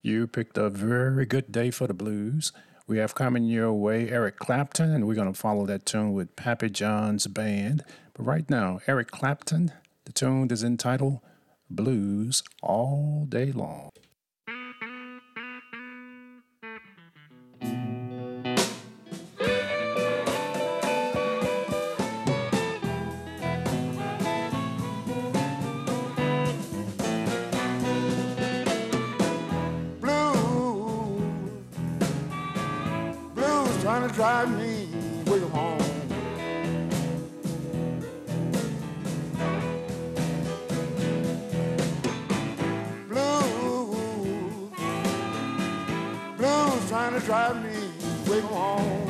You picked a very good day for the blues. We have coming your way Eric Clapton, and we're going to follow that tune with Pappy John's band. But right now, Eric Clapton, the tune is entitled Blues All Day Long. Trying to drive me way home. Blues trying to drive me way home.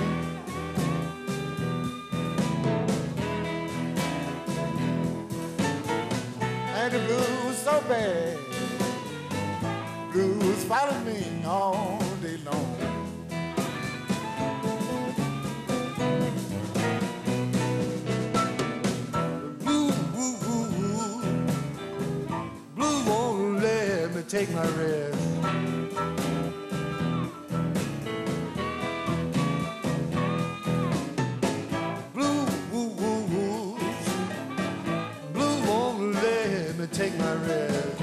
And the blues so bad, blues follow me all day long. Take my rest. Blues won't let me take my rest.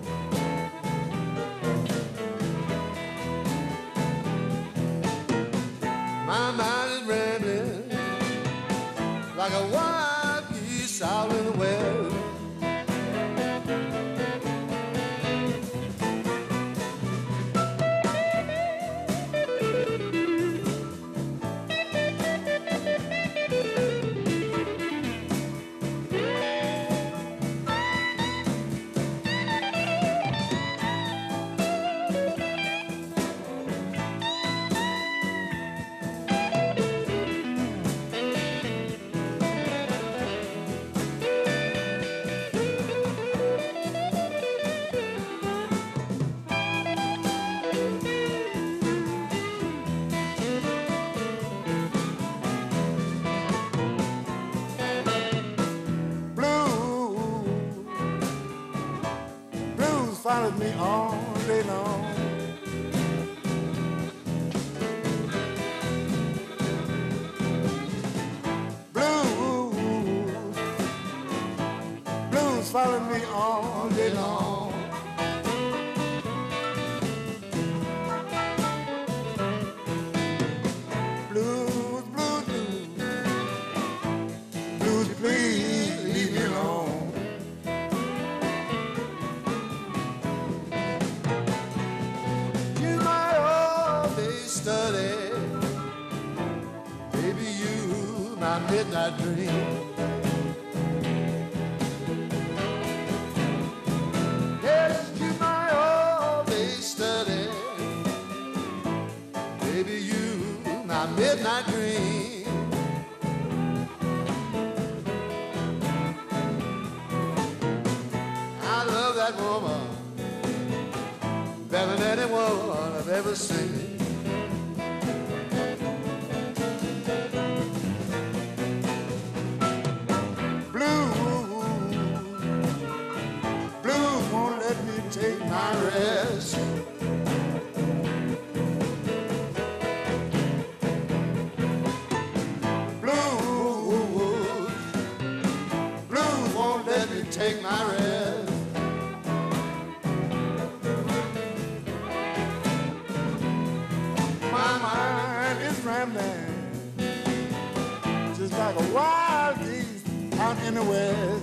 My mind is rambling like a wild geese out in the west. Followed me all day long. Blues followed me all day long. Blues, blues, blues, blues, please leave me alone. Midnight dream. Yes, you my all-day study. Baby, you my midnight dream. I love that woman better than any woman I've ever seen. Take my rest. Blues won't let me take my rest. My mind is rambling just like a wild geese out in the west.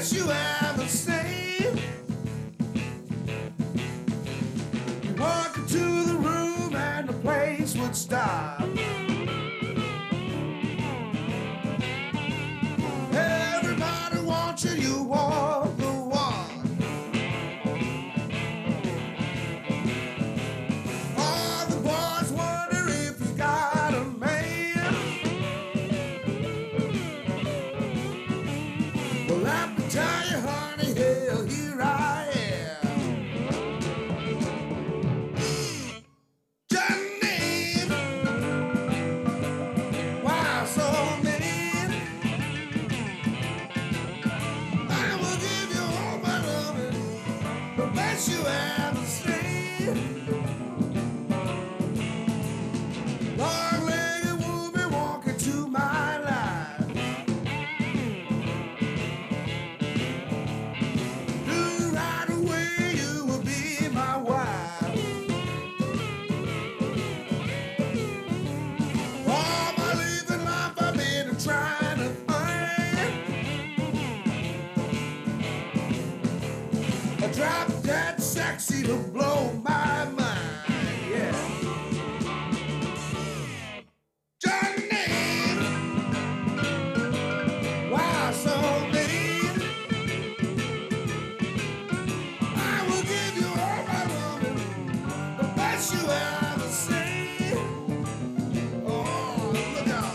best you ever seen. You walk into the room and the place would stop. Everybody wants you, you walk the walk. All the boys wonder if you got a man. Well, I can tell you, honey, hell, here I am. Johnny, why so mean? I will give you all my loving, the best you ever seen. Long-legged woman walking to my life. Knew right away you would be my wife. All my living life I've been trying to find a drop dead sexy to blow my mind. Yeah. Johnny, why so mean? I will give you all my loving, the best you ever seen. Oh, look out.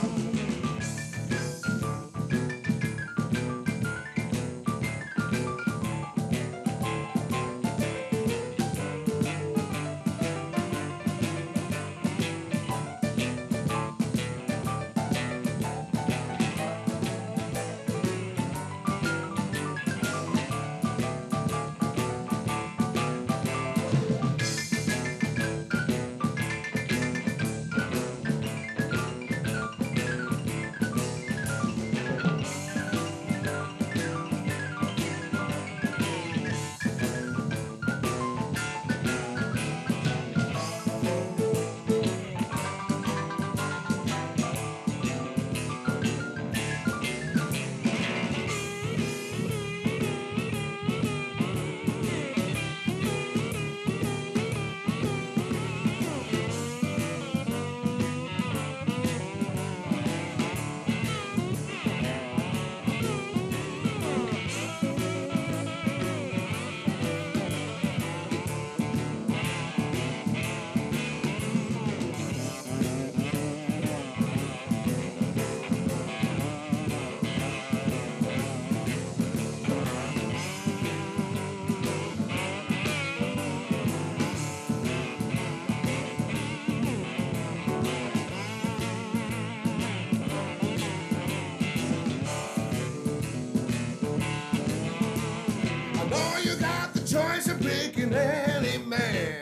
I know you got the choice of picking any man.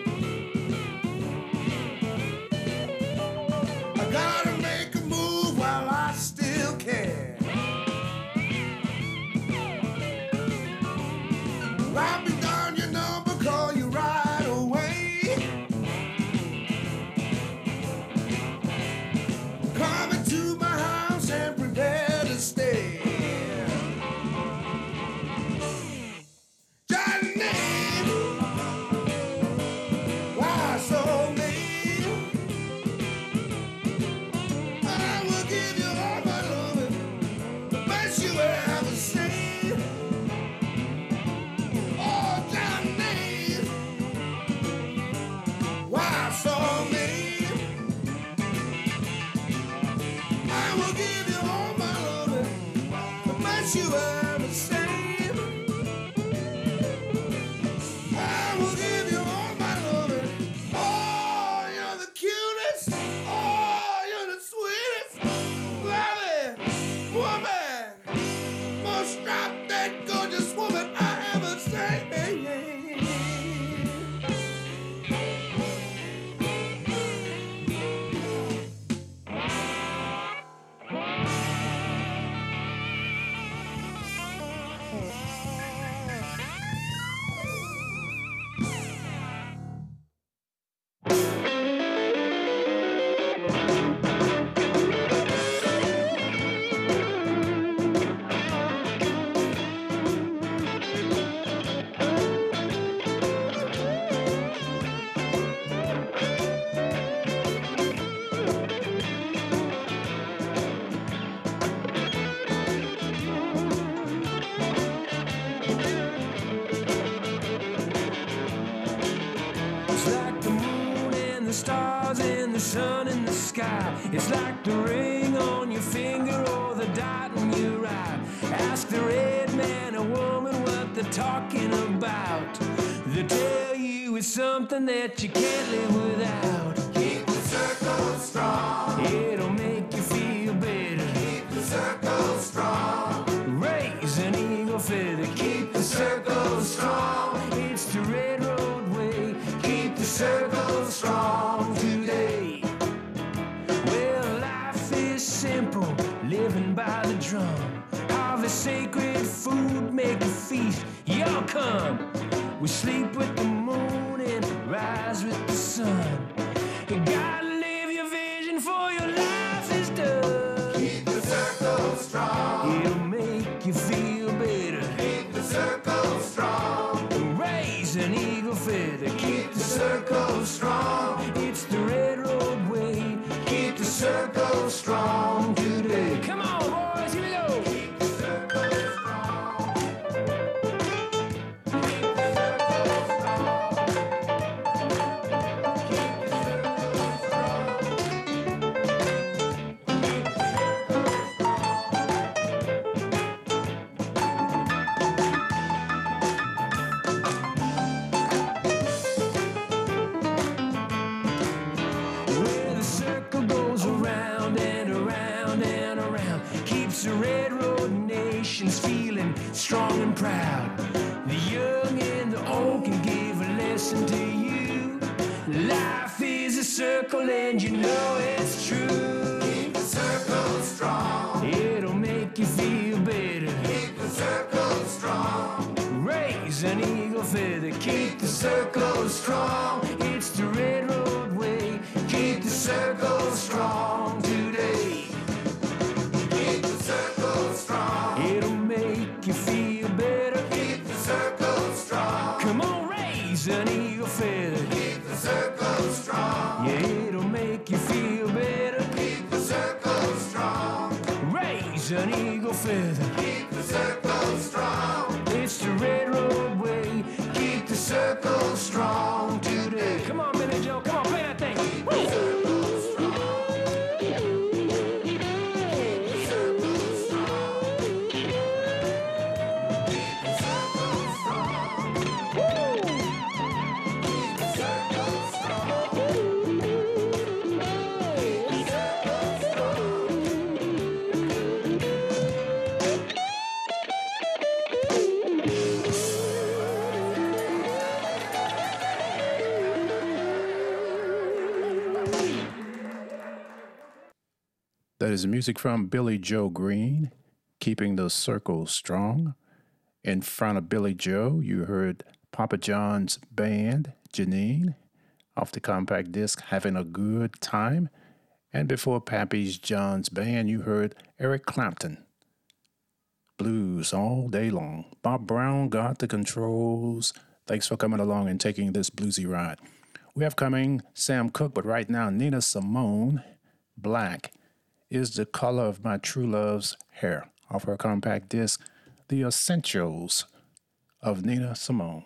I gotta make a move while I still can. Write me down your number, call you right away. Come into my house and prepare to stay. Johnny, why so mean? stars and the sun in the sky. It's like the ring on your finger or the dot in your eye. Ask the red man or woman what they're talking about. They'll tell you it's something that you can't live without. Keep the circle strong. It'll make you feel better. Keep the circle strong. Raise an eagle feather. Keep the circle strong. It's the red road way. Keep the circle strong today. Well, life is simple, living by the drum. Harvest sacred food, make a feast. Y'all come. We sleep with the moon and rise with the sun. You gotta live your vision for your life is done. Keep the circle strong. It'll make you feel better. Keep the circle strong. Raise an eagle feather. Keep the circle strong. It's the red road way. Keep the circle strong today. Come on, boys, here we go. Keep the circle strong. Where the circle goes around and around and around, keeps the red road nations feeling strong and proud. The young and the old can give a lesson to you. Life is a circle and you know it's true. Keep the circle strong. It'll make you feel better. Keep the circle strong. Raise an eagle feather. Keep the circle strong. It's the red road way. Keep the circle strong today. Keep the circle strong. It'll make you feel better. Keep the circle strong. Come on, raise an eagle feather. Keep the circle strong. Yeah, it'll make you feel better. Keep the circle strong. Raise an eagle feather. Keep the circle strong. It's the red road way. Keep the circle strong today. Come on, Billy Joe. Come on, play that thing. That is music from Billy Joe Green, Keeping the Circle Strong. In front of Billy Joe, you heard Papa John's band, Janine, off the compact disc, Having a Good Time. And before Pappy John's band, you heard Eric Clapton, Blues All Day Long. Bob Brown got the controls. Thanks for coming along and taking this bluesy ride. We have coming Sam Cooke, but right now Nina Simone, Black is the color of my true love's hair, off her compact disc, The Essentials of Nina Simone.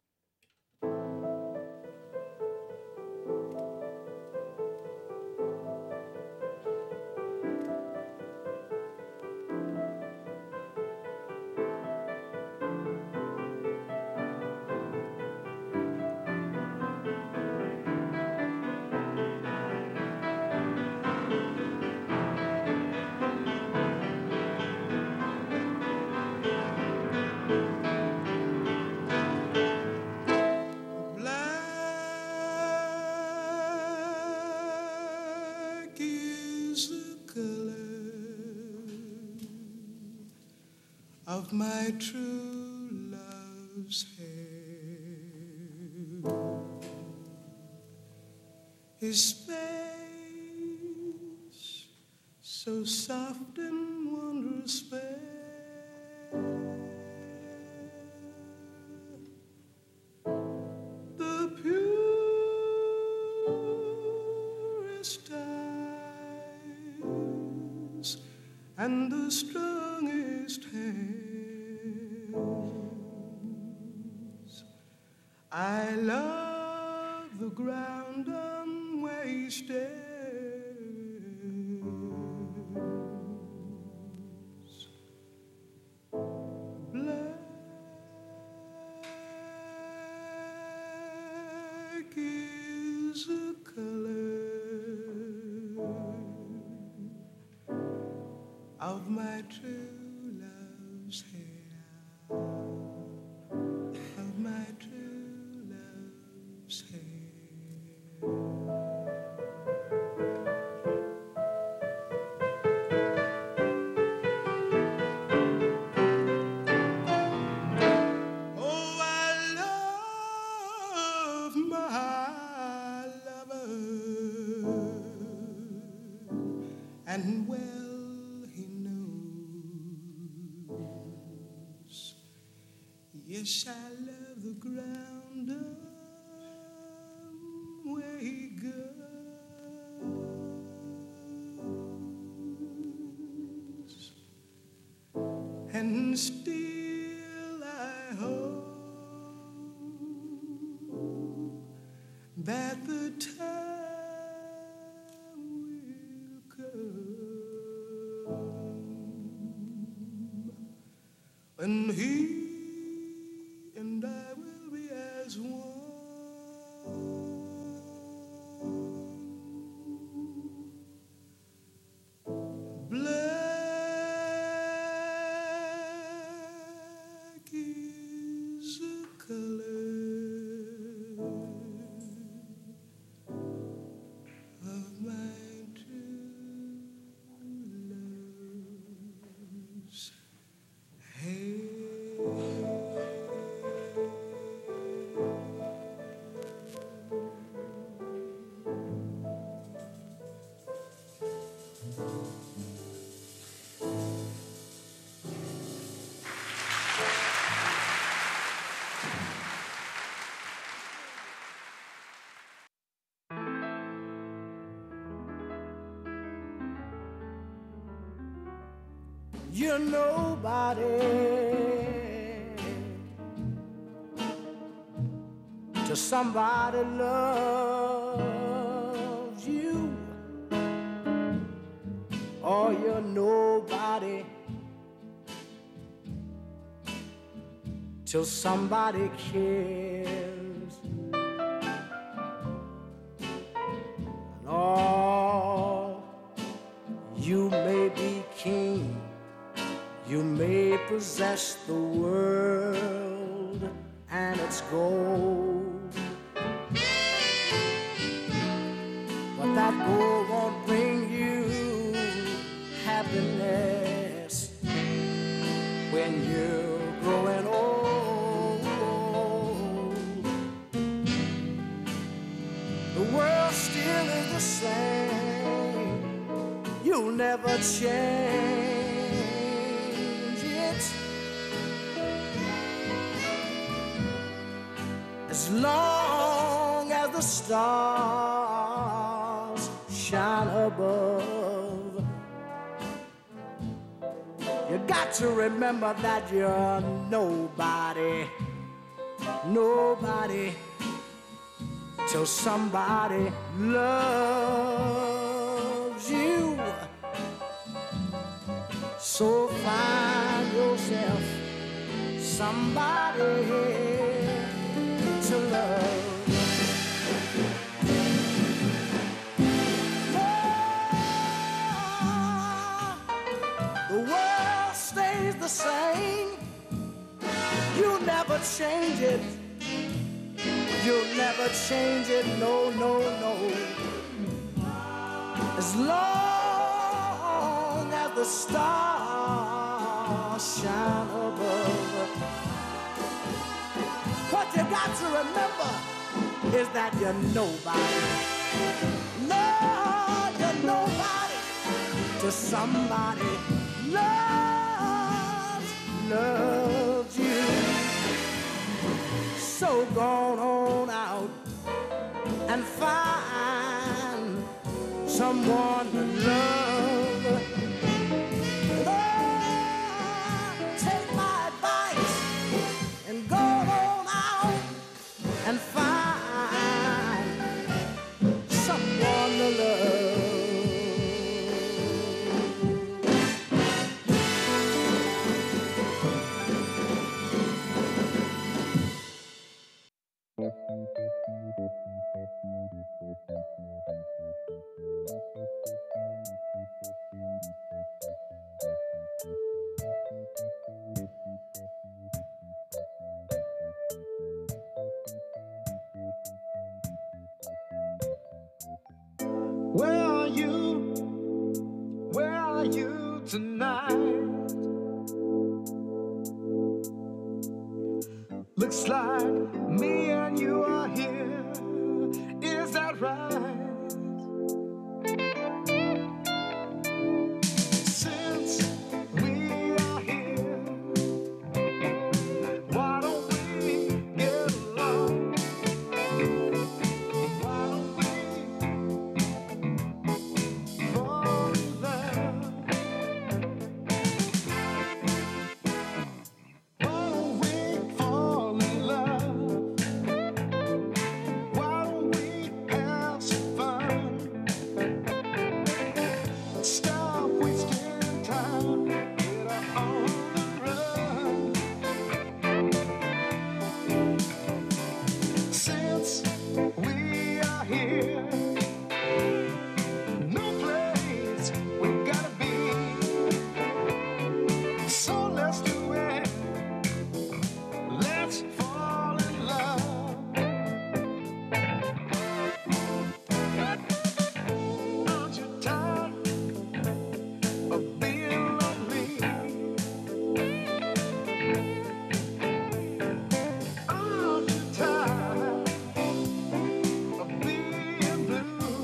Black is the color of my true love's hair. His face so soft and wondrous fair. The purest eyes and the strongest hands. I love the ground I'm stairs. Black is the color of my true love's hair, of my true love's hair. Oh, I love my lover, and well he knows. Yes, I love the ground where he goes, and still I hope that the time will come when he and I will be as one. Black is the color of my true love's hair. You're nobody till somebody loves you, or you're nobody till somebody cares. And all you may be king, you may possess the world and its gold, but that gold won't bring you happiness when you're growing old. The world still is the same, you'll never change. As long as the stars shine above, you got to remember that you're nobody, nobody till somebody loves you. So find yourself somebody to love. The world stays the same, you'll never change it, you'll never change it, no, no, no. As long as the stars shine above, what you got to remember is that you're nobody. No, you're nobody till somebody loves you. So go on out and find someone to love. Take my advice and go on out and find someone to love. Where are you? Where are you tonight? Looks like me and you are here. Is that right? Since we are here, why don't we get along? Why don't we fall in love? Why don't we fall in love? Why don't we have some fun? Stop wasting time, get on the run. Since we are here, no place we gotta be. So let's do it. Let's fall in love. Aren't you tired of being lonely? Aren't you tired of being blue?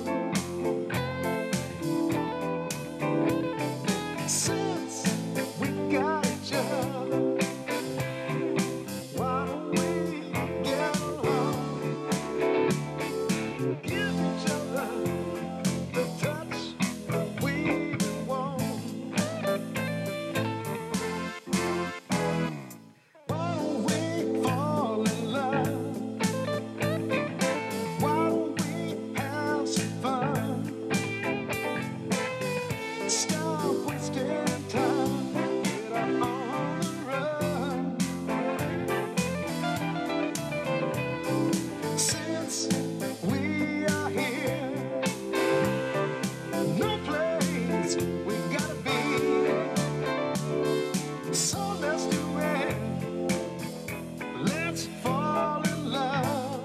Since we got each other, why don't we get along? Give each other the touch we want. Why don't we fall in love? Why don't we have some fun? Stop wasting time, get on the run. Since we are here, no place we gotta be. So let's do it. Let's fall in love.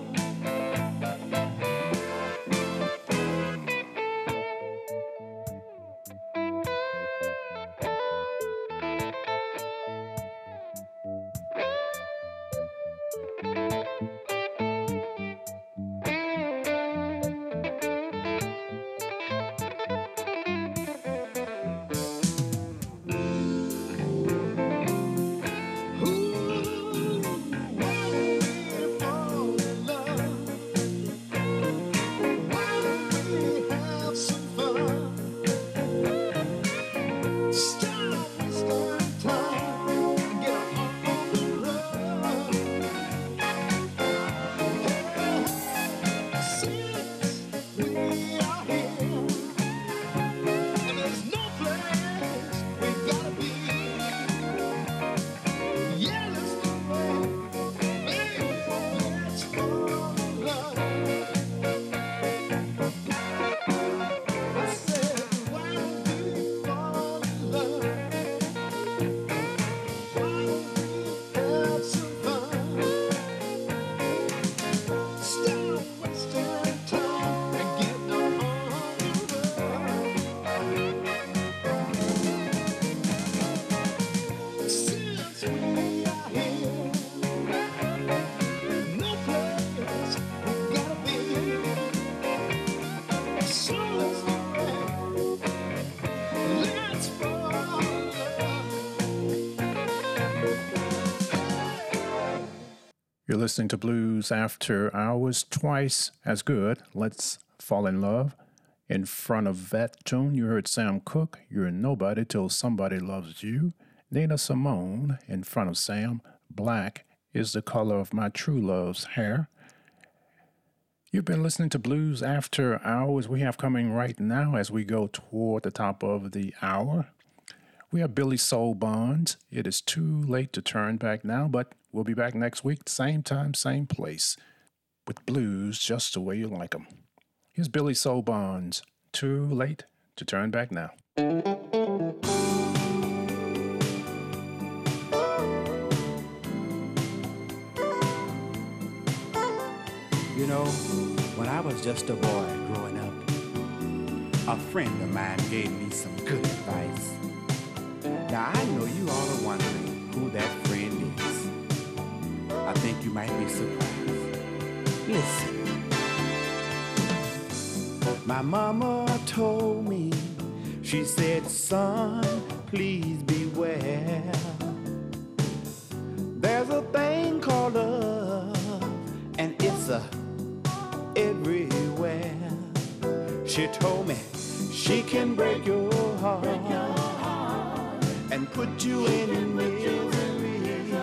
You're listening to Blues After Hours, twice as good. Let's Fall in Love. In front of that tune, you heard Sam Cooke, You're Nobody Till Somebody Loves You. Nina Simone, in front of Sam, Black is the Color of My True Love's Hair. You've been listening to Blues After Hours. We have coming right now as we go toward the top of the hour. We have Billy Soul Bonds. It is too late to turn back now, but we'll be back next week, same time, same place, with blues just the way you like them. Here's Billy Soul Bonds. Too late to turn back now. You know, when I was just a boy growing up, a friend of mine gave me some good advice. Now, I know you all are wondering who that friend is. I think you might be surprised. Listen. My mama told me, she said, son, please beware. There's a thing called love, and it's everywhere. She told me she can break your heart, and put you in misery.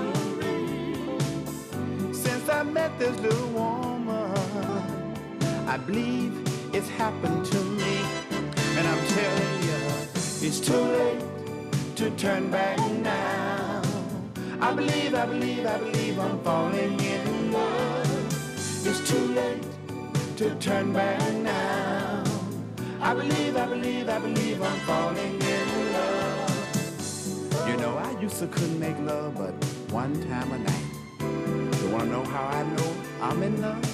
Since I met this little woman, I believe it's happened to me. And I'm telling you, it's too late to turn back now. I believe I'm falling in love. It's too late to turn back now. I believe I'm falling in love. You know, I used to couldn't make love but one time a night. You wanna know how I know I'm in love?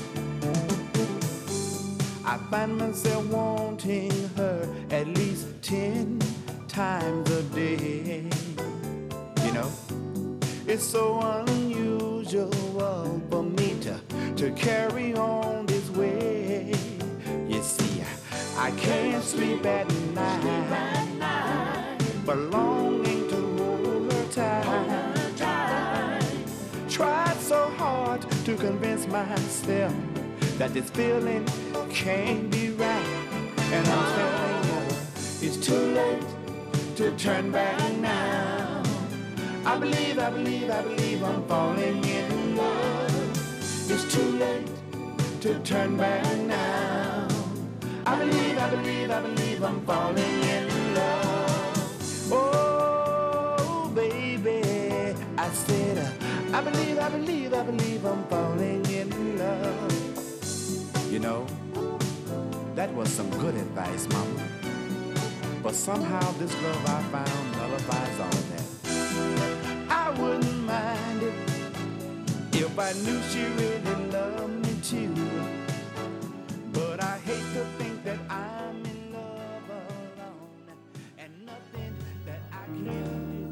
I find myself wanting her at least 10 times a day. You know, it's so unusual for me to carry on this way. You see, I can't sleep at night, but longing to hold her tight. Tried so hard to convince myself that this feeling can't be right. And I'm telling you, it's too late to turn back now. I believe I'm falling in love. It's too late to turn back now. I believe I'm falling in love. Oh, baby, I said, I believe I'm falling in love. You know, that was some good advice, mama. But somehow this love I found nullifies all that. I wouldn't mind it if I knew she really loved me too. But I hate to think that I'm in love alone, and nothing that I can do.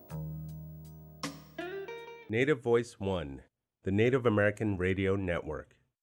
Native Voice One, the Native American Radio Network.